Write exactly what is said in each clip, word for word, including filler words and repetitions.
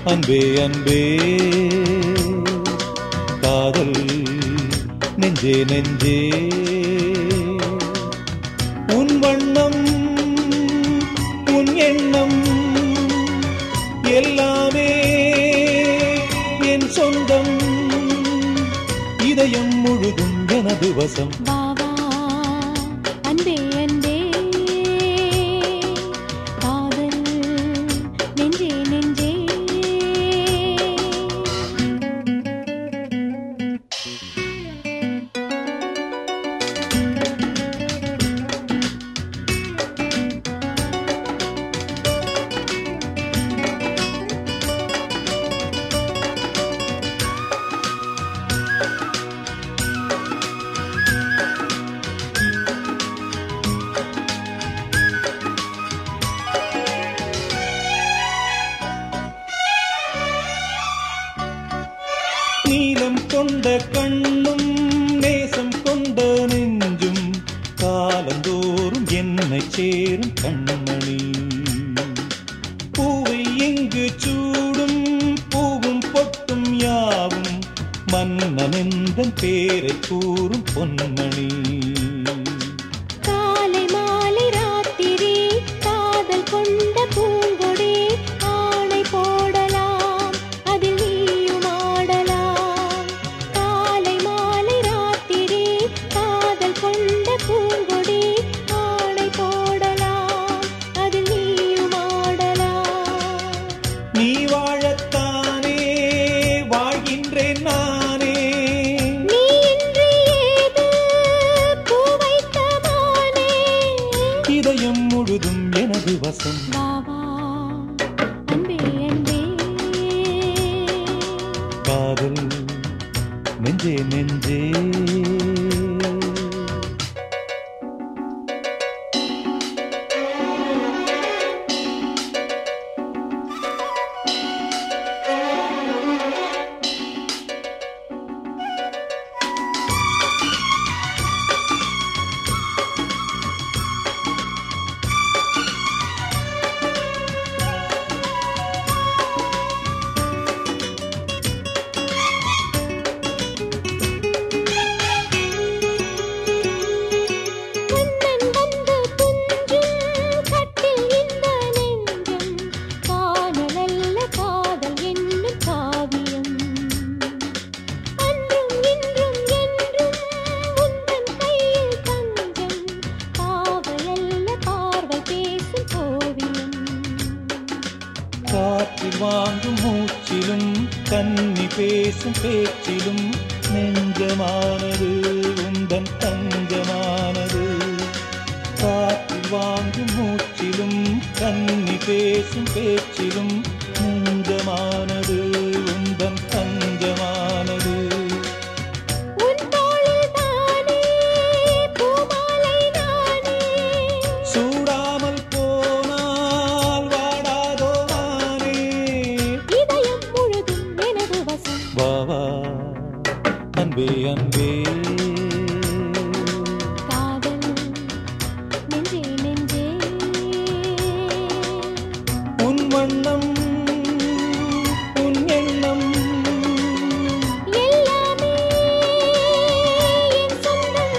அன்பே அன்பே காதல் நெஞ்சே நெஞ்சே உன் வண்ணம் உன் எண்ணம் எல்லாமே என் சொந்தம் இதயம் முழுதும் எனது வசம் பாவா அன்பே அன்பே காதல் நெஞ்சே நெஞ்சே நீலம் கொண்ட கண்ணும் நேசம் கொண்ட நெஞ்சும் காலந்தோறும் என்னை சேரும் கண்மணி பூவை எங்கு சூடும் பூவும் பொட்டும் யாவும் மன்னனெந்தன் பேரை கூறும் பொன்மணி காலை மாலை ராத்திரி காதல் கொண்ட பூங்கொடி ஆணை போடலாம் அதில் நீயும் ஆடலாம் காலை மாலை ராத்திரி காதல் கொண்ட பூங்கொடி ஆணை போடலாம் அதில் நீயும் ஆடலாம் நீ வாழத்தானே வாழ்கின்றேன் நானே நீ இன்றி ஏது பூ வைத்த மானே இதயம் முழுதும் எனது வசம் பாவா அன்பே அன்பே காதல் நெஞ்சே நெஞ்சே உன்னன் வந்து துஞ்சும் கட்டில் இந்த நெஞ்சம் காணலல்ல காதல் என்னும் காவியம் அன்றும் இன்றும் என்றும் உந்தன் கையில் தஞ்சம் பாவையல்ல பார்வை பேசும் ஓவியம் காற்றில் வாங்கும் மூச்சிலும் கன்னி பேசும் பேச்சிலும் நெஞ்சமானது உந்தன் தஞ்சமானது காற்றில் வாங்கும் மூச்சிலும் கன்னி பேசும் பேச்சிலும் நெஞ்சமானது உந்தன் தஞ்சமானது உன் தோளில் தானே பூமாலை நானே சூடாமல் போனால் வாடாதோ நானே இதயம் முழுதும் எனது வசம் வாவா அன்பே அன்பே காதல் நெஞ்சே நெஞ்சே உன் வண்ணம் உன் எண்ணம் எல்லாமே என் சொந்தம்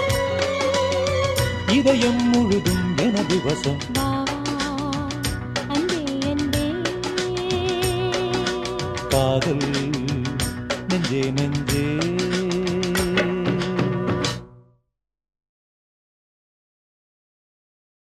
இதயம் முழுதும் எனது வசம் பாவா அன்பே அன்பே காதல் நெஞ்சே நெஞ்சே